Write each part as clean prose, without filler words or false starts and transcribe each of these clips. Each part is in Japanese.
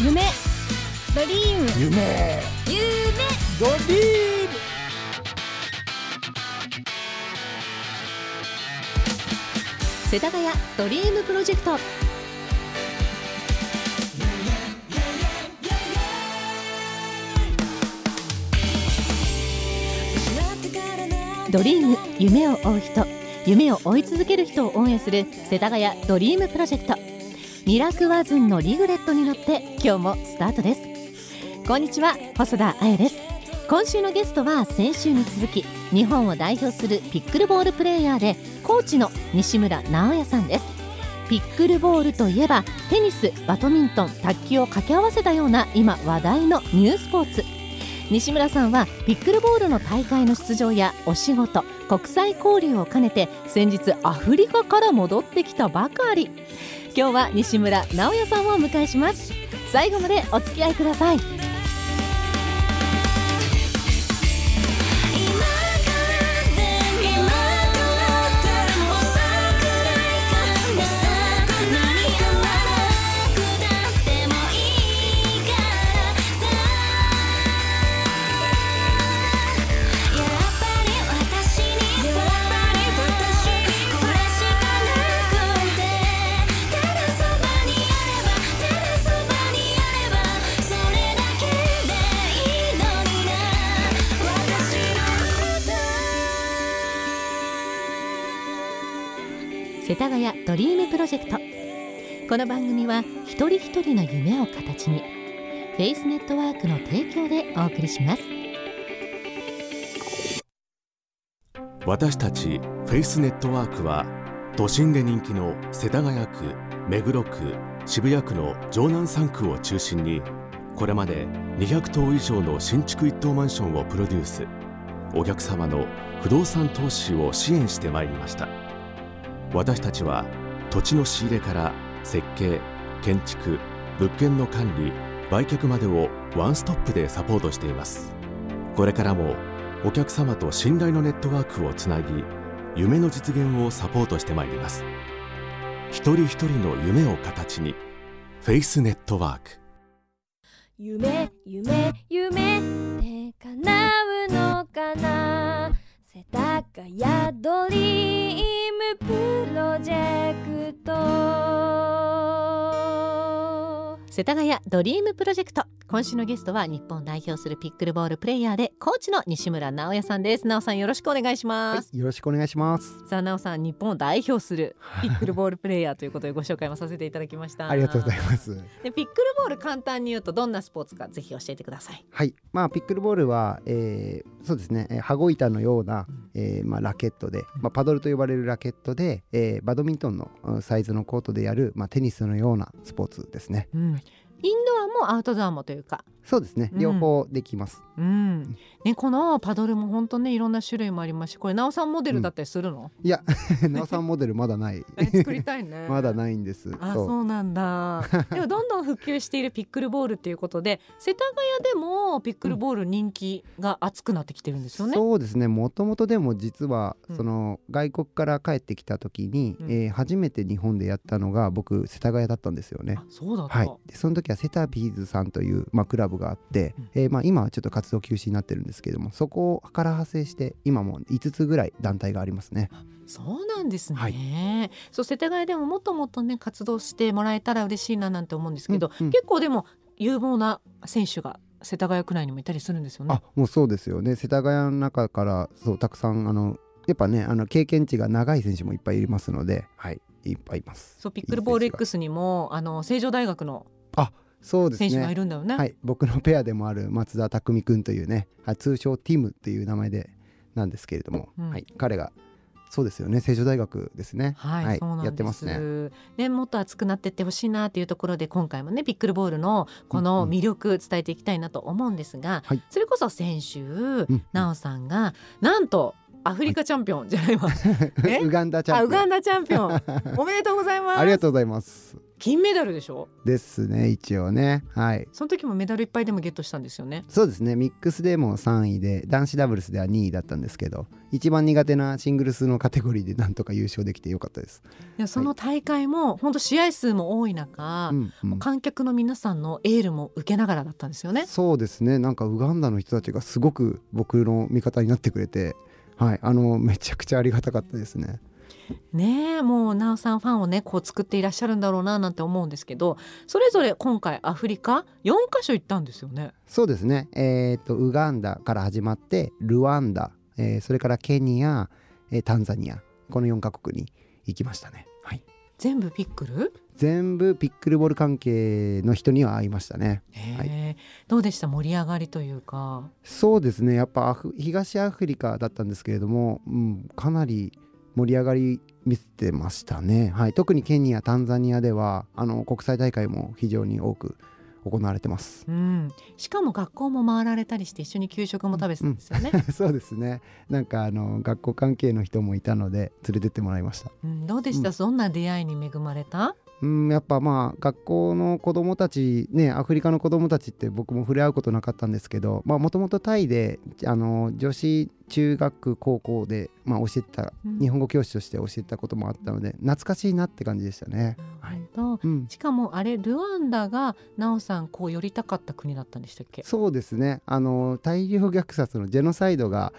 夢ドリーム夢ドリーム世田谷ドリームプロジェクト。ドリーム、夢を追う人、夢を追い続ける人を応援する世田谷ドリームプロジェクト。ミラクワズンのリグレットに乗って今日もスタートです。こんにちは、細田彩です。今週のゲストは先週に続き日本を代表するピックルボールプレーヤーでコーチの西村直也さんです。ピックルボールといえばテニス、バドミントン、卓球を掛け合わせたような今話題のニュースポーツ。西村さんはピックルボールの大会の出場やお仕事、国際交流を兼ねて先日アフリカから戻ってきたばかり。今日は西村直也さんをお迎えします。最後までお付き合いください。世田谷ドリームプロジェクト。この番組は一人一人の夢を形にフェイスネットワークの提供でお送りします。 私たちフェイスネットワークは都心で人気の世田谷区、目黒区、渋谷区の城南3区を中心にこれまで200棟以上の新築一棟マンションをプロデュース、お客様の不動産投資を支援してまいりました。私たちは土地の仕入れから設計、建築、物件の管理、売却までをワンストップでサポートしています。これからもお客様と信頼のネットワークをつなぎ、夢の実現をサポートしてまいります。一人一人の夢を形にフェイスネットワーク。 夢って叶うのかな。世田谷ドリームプロジェクト。世田谷ドリームプロジェクト。今週のゲストは日本を代表するピックルボールプレイヤーでコーチの西村直也さんです。直さん、よろしくお願いします。 はい、よろしくお願いします。 さあ、直さん、日本を代表するピックルボールプレイヤーということでご紹介もさせていただきましたありがとうございます。 でピックルボール、簡単に言うとどんなスポーツかぜひ教えてください。 はい、ピックルボールは、そうですね、羽子板のような、ラケットで、パドルと呼ばれるラケットで、バドミントンのサイズのコートでやる、テニスのようなスポーツですね。 インドアもアウトドアもというか。 そうですね、両方できます。 このパドルも本当ね、いろんな種類もありますし、これ直さんモデルだったりするの？ いや直さんモデルまだない作りたいねまだないんです。 そうなんだでもどんどん普及しているピックルボールっていうことで、世田谷でもピックルボール人気が熱くなってきてるんですよね。 そうですね、もともとでも実は、その外国から帰ってきた時に、初めて日本でやったのが僕世田谷だったんですよね。 そうだった。 でその時はセタビーズさんという、クラブがあって、今はちょっと活動休止になってるんですけども、そこから派生して今も5つぐらい団体がありますね。 そうなんですね。そう、世田谷でももっともっとね活動してもらえたら嬉しいななんて思うんですけど、結構でも有望な選手が世田谷区内にもいたりするんですよね。 もうそうですよね。世田谷の中からたくさんやっぱね、経験値が長い選手もいっぱいいますので、いっぱいいます。 そう、ピックルボール X にも成城大学のそうですね、 選手がいるんだよね。 僕のペアでもある松田匠くんというね、通称ティムっていう名前でなんですけれども、彼がそうですよね、成城大学ですね。そうなんです。やってますね。 でもっと熱くなっていってほしいなというところで、今回もねピックルボールのこの魅力伝えていきたいなと思うんですが、それこそ先週、直さんがなんとアフリカチャンピオンじゃないわ、 ウガンダチャンピオンおめでとうございます。 ありがとうございます。 金メダルでしょ。 ですね、一応ね。はい。 その時もメダルいっぱいでもゲットしたんですよね。 そうですね、ミックスでも3位で男子ダブルスでは2位だったんですけど、一番苦手なシングルスのカテゴリーでなんとか優勝できてよかったです。 いやその大会も本当試合数も多い中、観客の皆さんのエールも受けながらだったんですよね。 そうですね、なんかウガンダの人たちがすごく僕の味方になってくれて、はい、めちゃくちゃありがたかったですね。 ねえ、もうなおさんファンをねこう作っていらっしゃるんだろうななんて思うんですけど、それぞれ今回アフリカ4カ所行ったんですよね。 そうですね、ウガンダから始まってルワンダ、それからケニア、タンザニア、この4カ国に行きましたね。はい、 全部ピックル？ 全部ピックルボール関係の人には会いましたね。はい、 どうでした？盛り上がりというか。 そうですね、やっぱ東アフリカだったんですけれども、かなり盛り上がり見せてましたね。はい、特にケニア、タンザニアでは国際大会も非常に多く行われてます。 しかも学校も回られたりして一緒に給食も食べてたんですよね。 そうですね、なんか学校関係の人もいたので連れてってもらいました。 どうでした？どんな出会いに恵まれた？ やっぱ学校の子どもたちね、アフリカの子どもたちって僕も触れ合うことなかったんですけど、もともとタイで女子中学高校で、教えてた、日本語教師として教えてたこともあったので懐かしいなって感じでしたね。 しかもあれルワンダがなおさんこう寄りたかった国だったんでしたっけ？ そうですね、大量虐殺のジェノサイドが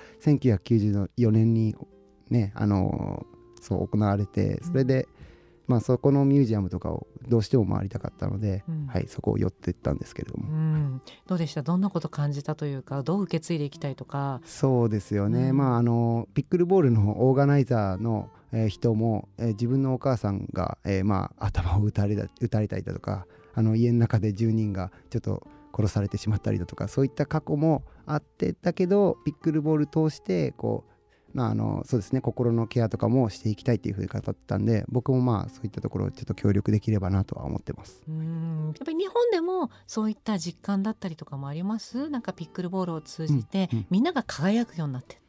1994年にねそう行われて、それで、そこのミュージアムとかをどうしても回りたかったので、はい、そこを寄っていったんですけれども、 どうでした？どんなこと感じたというか、どう受け継いでいきたいとか。 そうですよね、ピックルボールのオーガナイザーの人も、自分のお母さんが、頭を撃たれたりだとか、家の中で住人がちょっと殺されてしまったりだとか、そういった過去もあって、だけどピックルボール通してこうそうですね、心のケアとかもしていきたいっていうふうに語ったんで、僕もそういったところをちょっと協力できればなとは思ってます。 やっぱり日本でもそういった実感だったりとかもあります？なんかピックルボールを通じて、みんなが輝くようになっていった。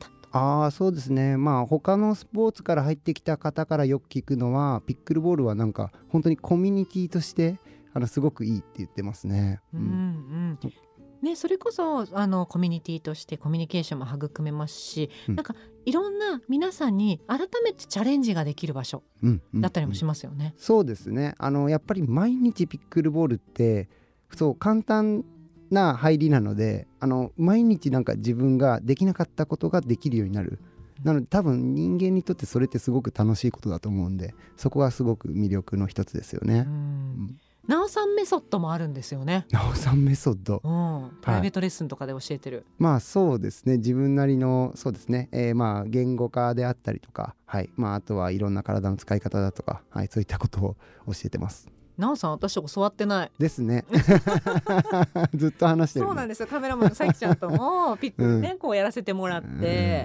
そうですね、他のスポーツから入ってきた方からよく聞くのは、ピックルボールはなんか本当にコミュニティとしてすごくいいって言ってますね。 それこそコミュニティとしてコミュニケーションも育めますし、なんかいろんな皆さんに改めてチャレンジができる場所だったりもしますよね。 そうですね、やっぱり毎日ピックルボールって簡単な入りなので、毎日なんか自分ができなかったことができるようになる。なので多分人間にとってそれってすごく楽しいことだと思うんで、そこがすごく魅力の一つですよね。 なおさんメソッドもあるんですよね。 なおさんメソッド、 プライベートレッスンとかで教えてる。 そうですね、自分なりのそうですね、言語化であったりとか、はい、あとはいろんな体の使い方だとか、はい、そういったことを教えてます。 なおさん私教わってないですねずっと話してる、 そうなんですよ。カメラマンのさきちゃんともピックルね、こうやらせてもらって、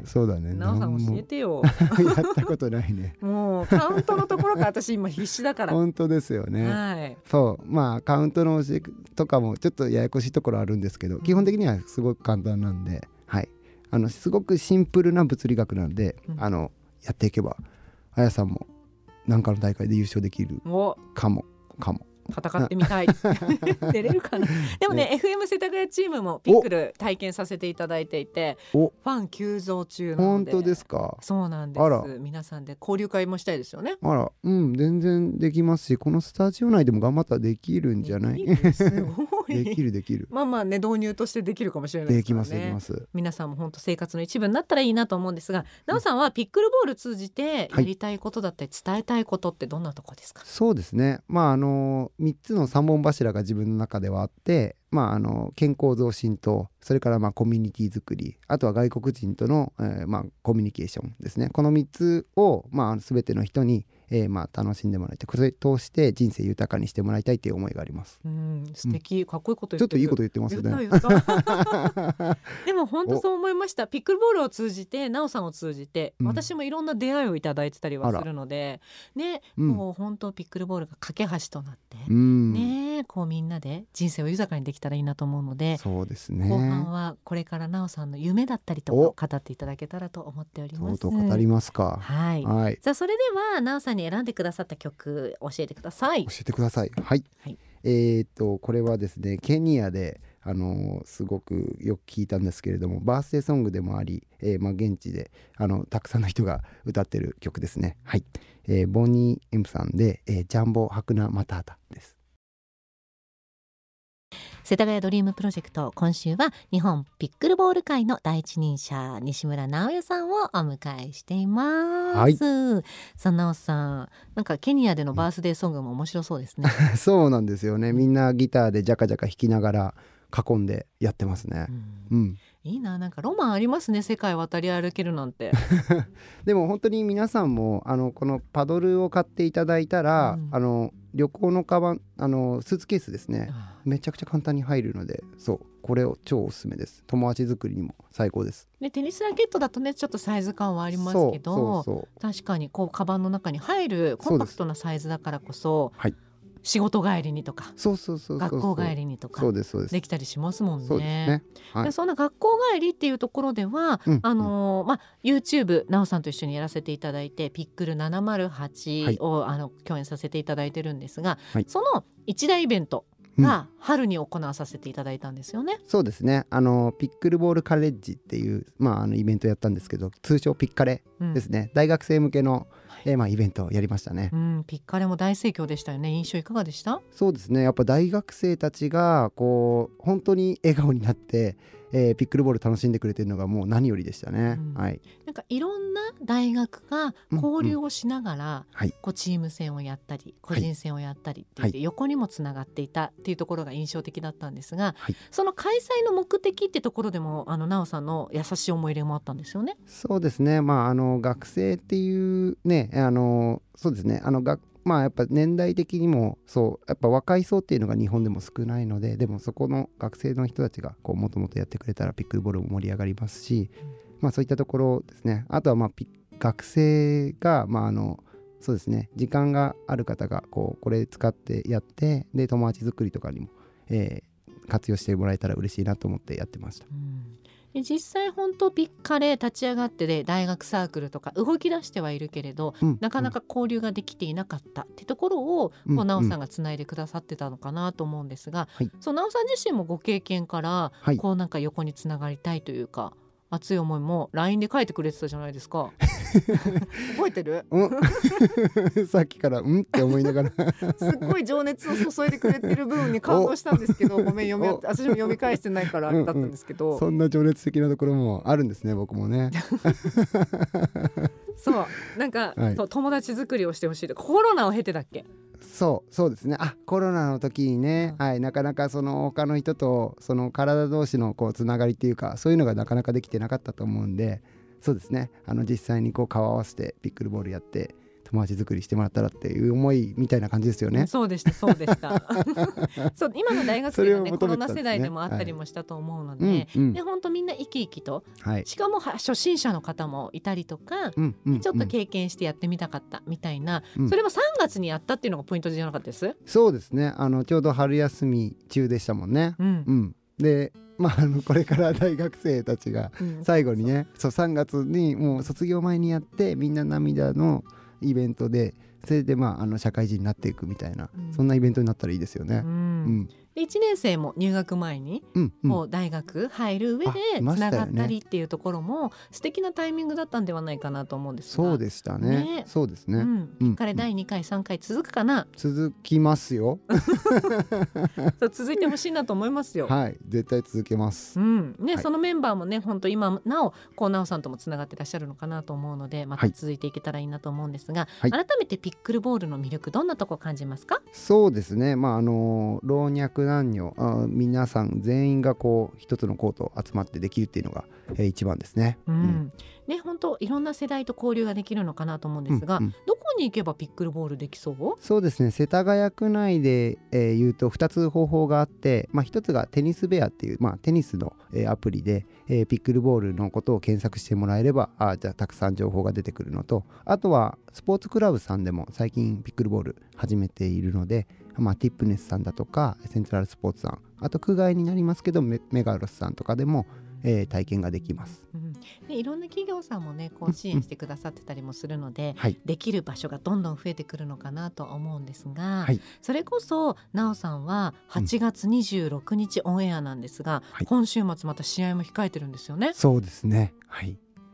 そうだね、 なおさん教えてよやったことないねもうカウントのところから私今必死だから本当ですよね、 はい、 そうカウントの教えとかもちょっとややこしいところあるんですけど、基本的にはすごく簡単なんで、はい、すごくシンプルな物理学なんで、やっていけばあやさんも何かの大会で優勝できるかも戦ってみたい出れるかな。でもね FM 世田谷チームもピックル体験させていただいていて、ファン急増中なので。 本当ですか？ そうなんです。皆さんで交流会もしたいですよね。 全然できますし、このスタジオ内でも頑張ったらできるんじゃない？ すごいできる導入としてできるかもしれないですからね。 できます。皆さんも本当生活の一部になったらいいなと思うんですが、なおさんはピックルボール通じてやりたいことだったり伝えたいことってどんなところですか？ そうですね、3つの3本柱が自分の中ではあって、健康増進と、それからコミュニティ作り、あとは外国人との、コミュニケーションですね。この3つを、全ての人に、楽しんでもらいたい、これを通して人生豊かにしてもらいたいという思いがあります。 素敵、かっこいいこと言ってる。 ちょっといいこと言ってますよね。 でも本当そう思いました。ピックルボールを通じて、なおさんを通じて、私もいろんな出会いをいただいてたりはするのでね、もう本当ピックルボールが架け橋となって、 こうみんなで人生を豊かにできたらいいなと思うので、 そうですね。 後半はこれからなおさんの夢だったりとかを語っていただけたらと思っております。 とうとう語りますか。 はい、 はい、 さあそれではなおさんに選んでくださった曲教えてください。 教えてください。はい、 はい、 これはですね、ケニアですごくよく聞いたんですけれども、バースデーソングでもあり、現地でたくさんの人が歌ってる曲ですね。はい、ボニー・エムさんで、ジャンボ・ハクナ・マタータです。 世田谷ドリームプロジェクト、今週は日本ピックルボール界の第一人者西村直也さんをお迎えしています。 はい、 さあ直さん、なんかケニアでのバースデーソングも面白そうですね。 そうなんですよね。みんなギターでジャカジャカ弾きながら囲んでやってますね。 いいな、なんかロマンありますね、世界渡り歩けるなんて。 でも本当に皆さんもこのパドルを買っていただいたら、旅行のカバンスーツケースですね、めちゃくちゃ簡単に入るので、そうこれを超おすすめです。友達作りにも最高です。 でテニスラケットだとねちょっとサイズ感はありますけど、確かにこうカバンの中に入るコンパクトなサイズだからこそ、はい、仕事帰りにとか学校帰りにとかできたりしますもんね。そうですね、はい、でそんな学校帰りっていうところでは、YouTube なおさんと一緒にやらせていただいてピックル708を、共演させていただいてるんですが、はい、その一大イベントが春に行わさせていただいたんですよね。 そうですね、ピックルボールカレッジっていう、イベントやったんですけど、通称ピッカレですね、大学生向けのイベントをやりましたね。 ピッカレも大盛況でしたよね。印象いかがでした？ そうですね、やっぱ大学生たちがこう本当に笑顔になって、ピックルボール楽しんでくれてるのがもう何よりでしたね。はい、 なんかいろんな大学が交流をしながら、こうチーム戦をやったり個人戦をやったりって言って、横にもつながっていたっていうところが印象的だったんですが、その開催の目的ってところでもなおさんの優しい思い入れもあったんですよね。 そうですね、学生っていうね、そうですね、やっぱ年代的にもそうやっぱ若い層っていうのが日本でも少ないので、でもそこの学生の人たちがこうもともとやってくれたらピックルボールも盛り上がりますし、そういったところですね。あとは学生がそうですね、時間がある方がこれ使ってやって、で友達作りとかにも、活用してもらえたら嬉しいなと思ってやってました。 で実際本当ピッカレ立ち上がってで大学サークルとか動き出してはいるけれど、なかなか交流ができていなかったってところを、なおさんがつないでくださってたのかなと思うんですが、そうなおさん自身もご経験から、こうなんか横につながりたいというか熱い思いも LINE で書いてくれてたじゃないですか。覚えてる？ さっきからって思いながらすっごい情熱を注いでくれてる部分に感動したんですけど、ごめん私も読み返してないからあれだったんですけど、 そんな情熱的なところもあるんですね、僕もね。 そうなんか、友達作りをしてほしい。コロナを経てだっけ？ そうですね。コロナの時にね、なかなかその他の人とその体同士のつながりっていうか、そういうのがなかなかできてなかったと思うんで、そうですね、実際に顔を合わせてピックルボールやって友達作りしてもらったらっていう思いみたいな感じですよね。 そうでしたそうそう今の大学生がねコロナ世代でもあったりもしたと思うので、で本当みんな生き生きと、しかも初心者の方もいたりとか、ちょっと経験してやってみたかったみたいな、それも3月にやったっていうのがポイントじゃなかったです？そうですね、 ちょうど春休み中でしたもんね。でこれから大学生たちが最後にね、3月にもう卒業前にやってみんな涙のイベントで、それで社会人になっていくみたいな、そんなイベントになったらいいですよね。 で1年生も入学前にもう大学入る上でつながったりっていうところも素敵なタイミングだったんではないかなと思うんですが。 そうでしたね。そうですね。 ピッカレ第2回3回続くかな？ 続きますよ。 続いてほしいなと思いますよ。 はい、絶対続けます。 そのメンバーもね本当今なおなおさんともつながってらっしゃるのかなと思うので、また続いていけたらいいなと思うんですが、改めてピックルボールの魅力どんなとこ感じますか？ そうですね、老若男女皆さん全員が一つのコート集まってできるっていうのが、一番ですね。 本当いろんな世代と交流ができるのかなと思うんですが、どこに行けばピックルボールできそう？ そうですね、世田谷区内で、言うと2つ方法があって、1つがテニスベアっていう、テニスの、アプリで、ピックルボールのことを検索してもらえればじゃあたくさん情報が出てくるのと、あとはスポーツクラブさんでも最近ピックルボール始めているので、 ティップネスさんだとかセントラルスポーツさん、あと区外になりますけどメガロスさんとかでも、体験ができます。 でいろんな企業さんもねこう支援してくださってたりもするので、 はい、 できる場所がどんどん増えてくるのかなと思うんですが、 はい、 それこそなおさんは8月26日オンエアなんですが、今週末また試合も控えてるんですよね。 そうですね。はい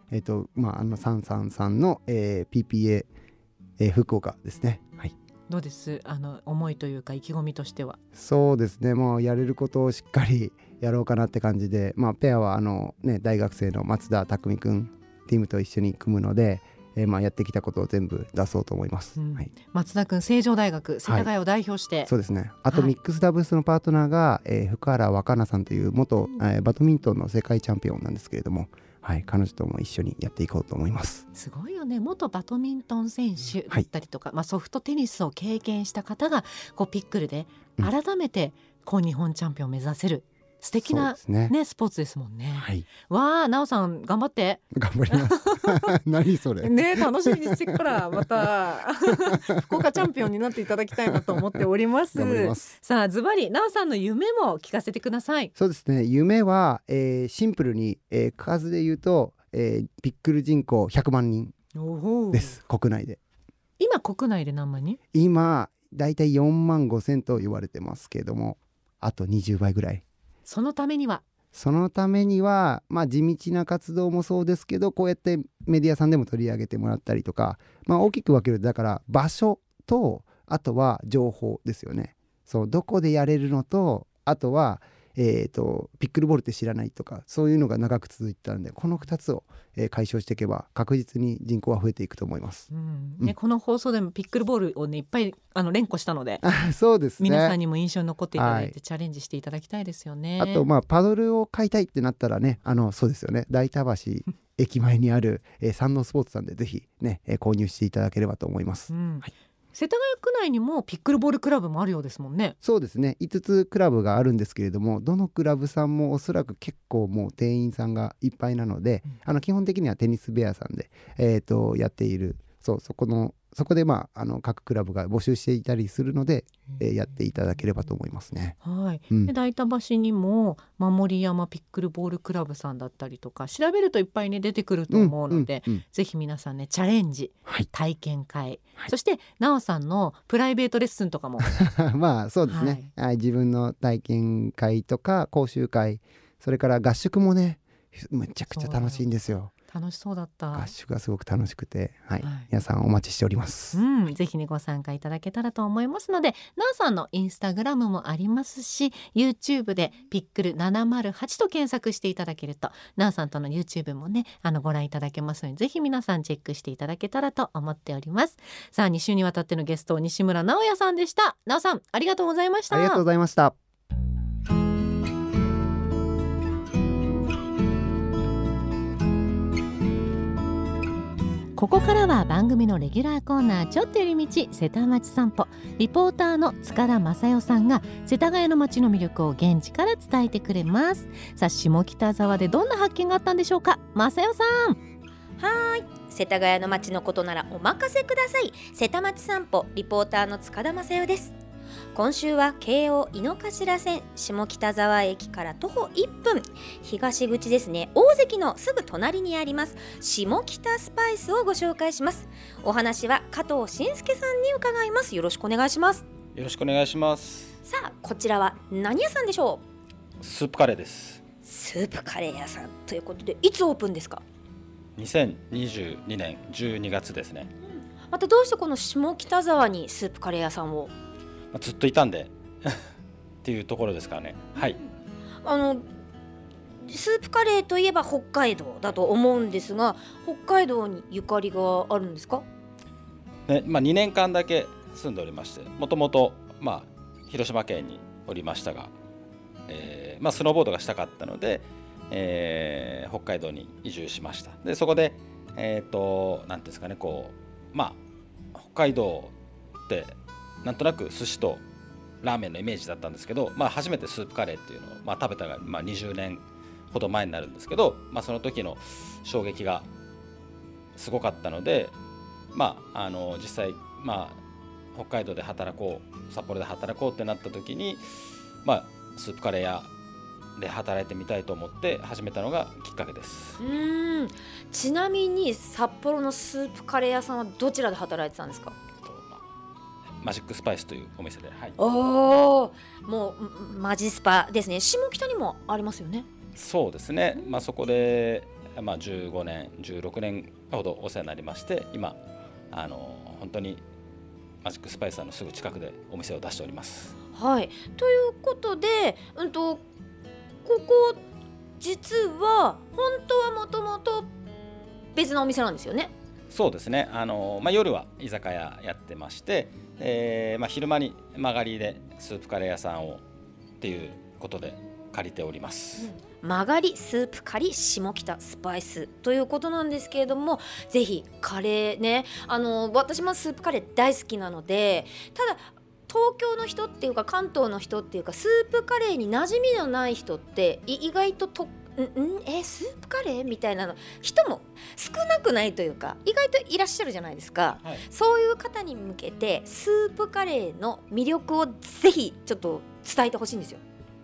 。333の、PPA、福岡ですね。はい。 どうです思いというか意気込みとしては。 そうですね、もうやれることをしっかりやろうかなって感じで、ペアは大学生の松田匠くんチームと一緒に組むので、やってきたことを全部出そうと思います、はい、 松田くん成城大学世田谷を代表して、 そうですね。あとミックスダブルスのパートナーが、福原若菜さんという元、バドミントンの世界チャンピオンなんですけれども、はい、彼女とも一緒にやっていこうと思います。 すごいよね。元バドミントン選手だったりとか、ソフトテニスを経験した方がこうピックルで改めてこう日本チャンピオンを目指せる素敵な、スポーツですもんね、はい、わあ、なおさん頑張って頑張ります何それね、楽しみにしてからまた福岡チャンピオンになっていただきたいなと思っております。 頑張ります。 さあズバリなおさんの夢も聞かせてください。 そうですね、夢は、シンプルに、数で言うと、ピックル人口100万人です。国内で。 今国内で何万人？ 今だいたい4万5千と言われてますけれども、あと20倍ぐらい。そのためには、地道な活動もそうですけど、こうやってメディアさんでも取り上げてもらったりとか、大きく分けると、だから場所とあとは情報ですよね。そうどこでやれるのと、あとはピックルボールって知らないとか、そういうのが長く続いてたので、この2つを、解消していけば確実に人口は増えていくと思います、 この放送でもピックルボールをねいっぱい連呼したのでそうですね、 皆さんにも印象に残っていただいて、チャレンジしていただきたいですよね。 あとパドルを買いたいってなったらね、そうですよね、大田橋駅前にある、山王スポーツさんでぜひね、購入していただければと思います、はい。 世田谷区内にもピックルボールクラブもあるようですもんね。 そうですね、5つクラブがあるんですけれども、どのクラブさんもおそらく結構もう店員さんがいっぱいなので、基本的にはテニスベアさんで、やっている、そこで各クラブが募集していたりするので、やっていただければと思いますね。 はい、で大田橋にも守山ピックルボールクラブさんだったりとか調べるといっぱいね出てくると思うので、ぜひ皆さんねチャレンジ、体験会、そしてなおさんのプライベートレッスンとかもそうですね、自分の体験会とか講習会、それから合宿もねめちゃくちゃ楽しいんですよ。 楽しそうだった。 合宿がすごく楽しくて、皆さんお待ちしております、 ぜひねご参加いただけたらと思いますので、なおさんのインスタグラムもありますし YouTube でピックル708と検索していただけるとなおさんとの YouTube もねご覧いただけますので、ぜひ皆さんチェックしていただけたらと思っております。さあ2週にわたってのゲスト西村直也さんでした。なおさんありがとうございました。 ありがとうございました。 ここからは番組のレギュラーコーナーちょっと寄り道瀬田町散歩、リポーターの塚田正代さんが世田谷の街の魅力を現地から伝えてくれます。さあ下北沢でどんな発見があったんでしょうか。正代さん。 はい、世田谷の街のことならお任せください。瀬田町散歩リポーターの塚田正代です。今週は京王井の頭線下北沢駅から徒歩1分、東口ですね、大関のすぐ隣にあります下北スパイスをご紹介します。お話は加藤慎介さんに伺います。よろしくお願いします。 よろしくお願いします。 さあこちらは何屋さんでしょう？スープカレーです。 スープカレー屋さんということで、いつオープンですか ？2022年12月ですね。 またどうしてこの下北沢にスープカレー屋さんを？ ずっといたんでっていうところですからね。はい。 スープカレーといえば北海道だと思うんですが、北海道にゆかりがあるんですか？ ね、2年間だけ住んでおりまして、もともと広島県におりましたが、スノーボードがしたかったので、北海道に移住しました。でそこでなんていうんですかね、北海道ってなんとなく寿司とラーメンのイメージだったんですけど、初めてスープカレーっていうのを、食べたが、20年ほど前になるんですけど、その時の衝撃がすごかったので、実際、 北海道で働こう、札幌で働こうってなった時に、スープカレー屋で働いてみたいと思って始めたのがきっかけです。 ちなみに札幌のスープカレー屋さんはどちらで働いてたんですか？ マジックスパイスというお店で、 もうマジスパですね。下北にもありますよね。 そうですね、そこで、15年16年ほどお世話になりまして、今本当にマジックスパイスさんのすぐ近くでお店を出しております。 ということで、ここ実は本当はもともと別のお店なんですよね。 そうですね、夜は居酒屋やってまして、昼間に曲がりでスープカレー屋さんをっていうことで借りております。 曲がりスープカリ下北スパイスということなんですけれども、ぜひカレーね、私もスープカレー大好きなので、ただ東京の人っていうか関東の人っていうかスープカレーに馴染みのない人って意外とスープカレーみたいなの人も少なくないというか、意外といらっしゃるじゃないですか、そういう方に向けてスープカレーの魅力をぜひちょっと伝えてほしいんですよ。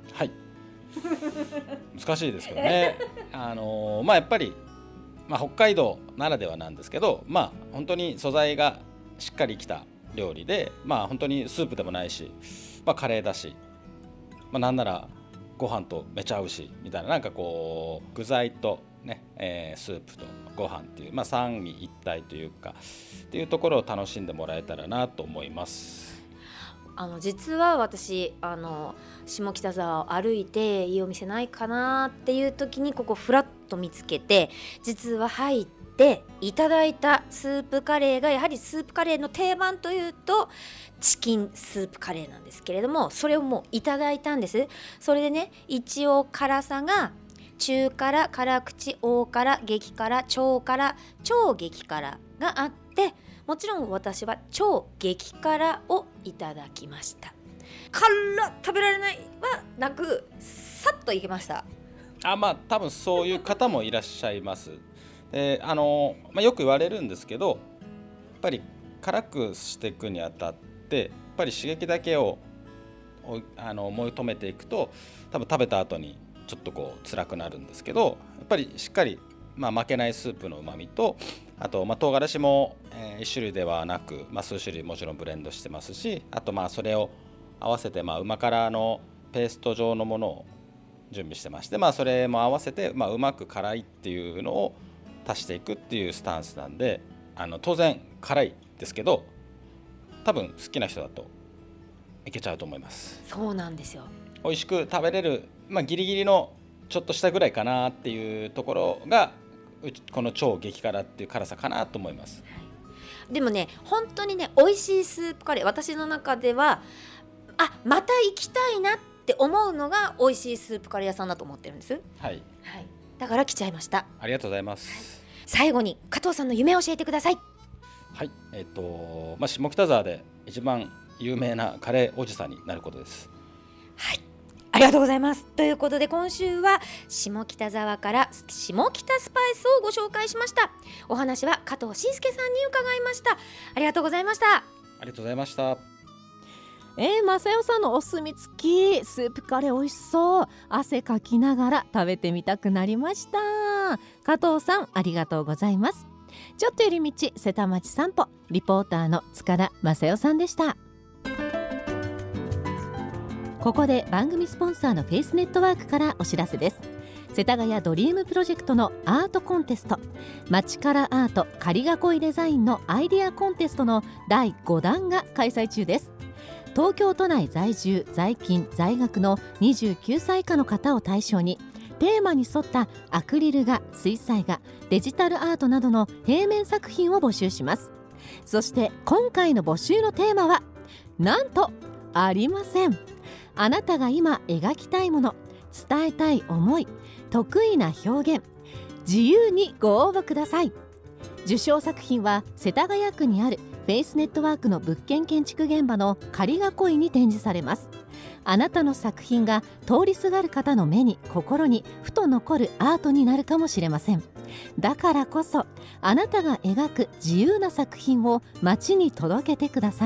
難しいですけどねやっぱり、北海道ならではなんですけど、本当に素材がしっかりきた料理で、本当にスープでもないし、カレーだし、なんならご飯とめちゃ合うしみたいな、なんかこう具材とね、スープとご飯っていう、三位一体というかっていうところを楽しんでもらえたらなと思います。 実は私下北沢を歩いていいお店ないかなっていう時にここフラッと見つけて、実は入っていただいたスープカレーが、やはりスープカレーの定番というとチキンスープカレーなんですけれども、それをもういただいたんです。それでね、一応辛さが中辛、辛口、大辛、激辛、超辛、超激辛があって、もちろん私は超激辛をいただきました。辛食べられないはなく、さっといけました。 多分そういう方もいらっしゃいます。でよく言われるんですけど、やっぱり辛くしていくにあたって、やっぱり刺激だけを思い止めていくと、多分食べた後にちょっとこう辛くなるんですけど、やっぱりしっかり、負けないスープのうまみと、あと、唐辛子も、1種類ではなく、数種類もちろんブレンドしてますし、あとそれを合わせて、うま辛のペースト状のものを準備してまして、それも合わせて、うまく辛いっていうのを足していくっていうスタンスなんで、当然辛いですけど、多分好きな人だといけちゃうと思います。 そうなんですよ。 美味しく食べれる、ギリギリのちょっとしたぐらいかなっていうところがこの超激辛っていう辛さかなと思います。 でもね、本当にね、美味しいスープカレー、私の中ではまた行きたいなって思うのが美味しいスープカレー屋さんだと思ってるんです。だから来ちゃいました。 ありがとうございます。 最後に加藤さんの夢を教えてください。 下北沢で一番有名なカレーおじさんになることです。 ありがとうございます。ということで、今週は下北沢から下北スパイスをご紹介しました。お話は加藤慎介さんに伺いました。ありがとうございました。 ありがとうございました。 正代さんのお墨付きスープカレー美味しそう。汗かきながら食べてみたくなりました。加藤さん、ありがとうございます。ちょっと寄り道瀬田町散歩、リポーターの塚田正代さんでした。ここで番組スポンサーのフェイスネットワークからお知らせです。世田谷ドリームプロジェクトのアートコンテスト、街からアート仮囲いデザインのアイデアコンテストの第5弾が開催中です。東京都内在住在勤在学の29歳以下の方を対象に、テーマに沿ったアクリル画、水彩画、デジタルアートなどの平面作品を募集します。そして今回の募集のテーマはなんとありません。あなたが今描きたいもの、伝えたい思い、得意な表現、自由にご応募ください。受賞作品は世田谷区にあるフェイスネットワークの物件建築現場の仮囲いに展示されます。あなたの作品が通りすがる方の目に心にふと残るアートになるかもしれません。だからこそあなたが描く自由な作品を街に届けてください。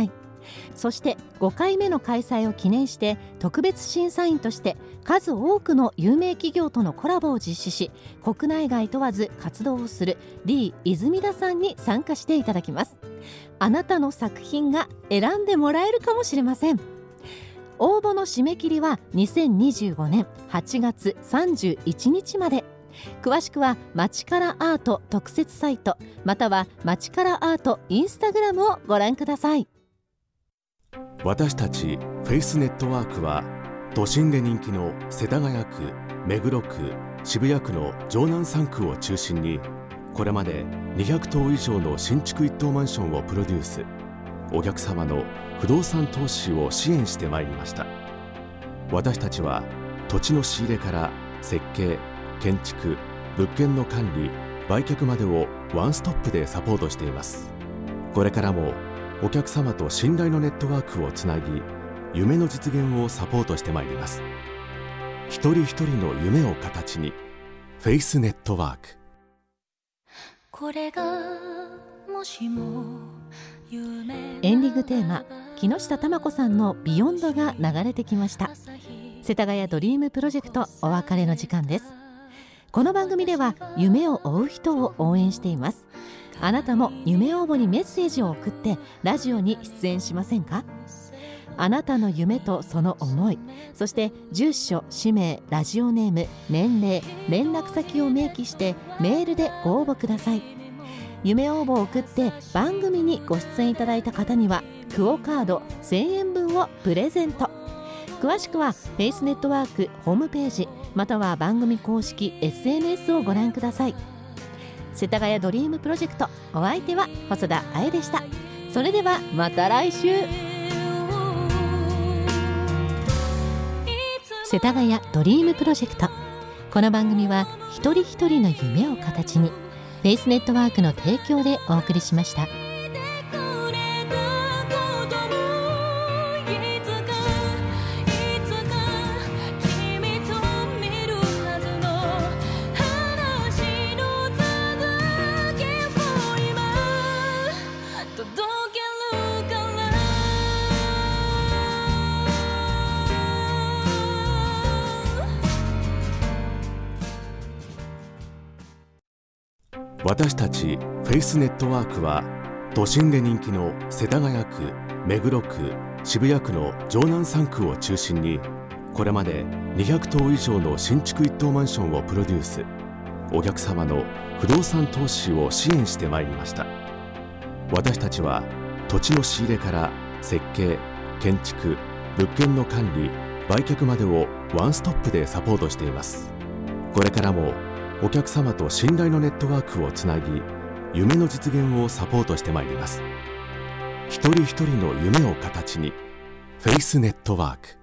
そして5回目の開催を記念して特別審査員として数多くの有名企業とのコラボを実施し、国内外問わず活動をする D 泉田さんに参加していただきます。あなたの作品が選んでもらえるかもしれません。応募の締め切りは2025年8月31日まで。詳しくはまちからアート特設サイトまたはまちからアートインスタグラムをご覧ください。 私たちフェイスネットワークは都心で人気の世田谷区、目黒区、渋谷区の城南3区を中心にこれまで200棟以上の新築一棟マンションをプロデュース、お客様の不動産投資を支援してまいりました。私たちは土地の仕入れから設計、建築、物件の管理、売却までをワンストップでサポートしています。これからもお客様と信頼のネットワークをつなぎ、夢の実現をサポートしてまいります。一人一人の夢を形に、フェイスネットワーク。 これがもしもエンディングテーマ、木下珠子さんのビヨンドが流れてきました。世田谷ドリームプロジェクト、お別れの時間です。この番組では夢を追う人を応援しています。あなたも夢応募にメッセージを送ってラジオに出演しませんか？あなたの夢とその思い、そして住所、氏名、ラジオネーム、年齢、連絡先を明記してメールでご応募ください。夢応募を送って番組にご出演いただいた方にはクオカード1000円分をプレゼント。詳しくはフェイスネットワークホームページまたは番組公式 SNS をご覧ください。世田谷ドリームプロジェクト、お相手は細田あえでした。それではまた来週。世田谷ドリームプロジェクト、この番組は一人一人の夢を形にフェイスネットワークの提供でお送りしました。 私たちフェイスネットワークは都心で人気の世田谷区、目黒区、渋谷区の城南3区を中心にこれまで200棟以上の新築一棟マンションをプロデュース、お客様の不動産投資を支援してまいりました。私たちは土地の仕入れから設計、建築、物件の管理、売却までをワンストップでサポートしています。これからもお客様と信頼のネットワークをつなぎ、夢の実現をサポートしてまいります。一人一人の夢を形に、フェイスネットワーク。